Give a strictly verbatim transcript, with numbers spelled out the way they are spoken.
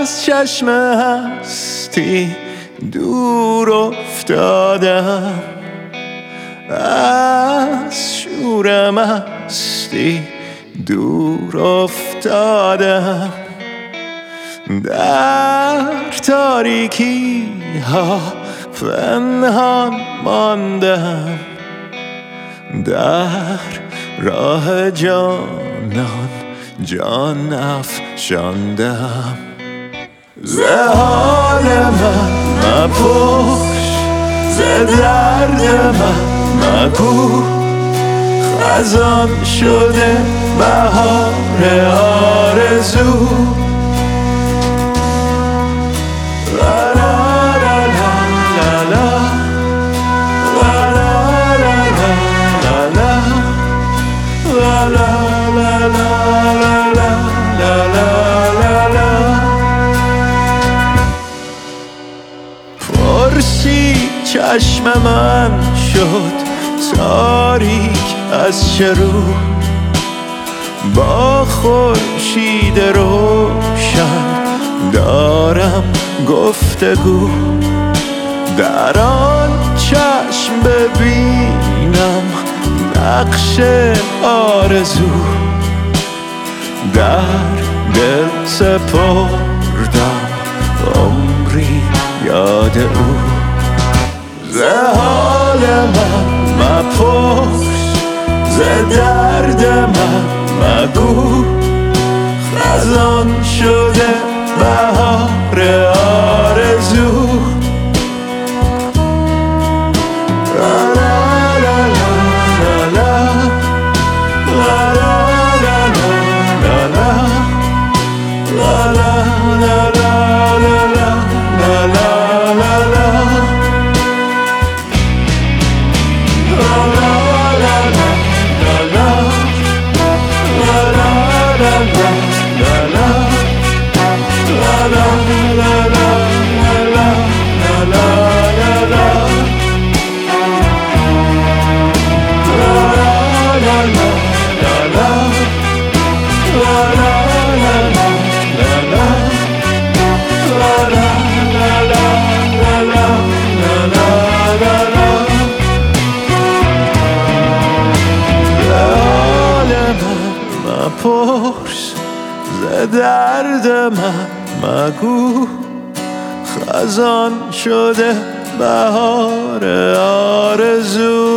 از چشم هستی دور افتادم، از شور مستی دور افتادم، در تاریکی ها پنهان ماندم، در راه جانان جان افشاندم. ز حال من مپرس، ز درد من مگو، خزان شده بهار آرزو. لا لا لا لا لا لا لا لا لا لا لا لا. پرسی چشم من شد تاریک از چه رو، با خورشید روشن دارم گفتگو. در آن چشم ببینم نقش آرزو، در دل سپردم عمری یاد او. ز حال من مپرس، ز درد من مگو، خزان شده بهار آرزو. پرس، ز درد من مگو، خزان شده بهار آرزو.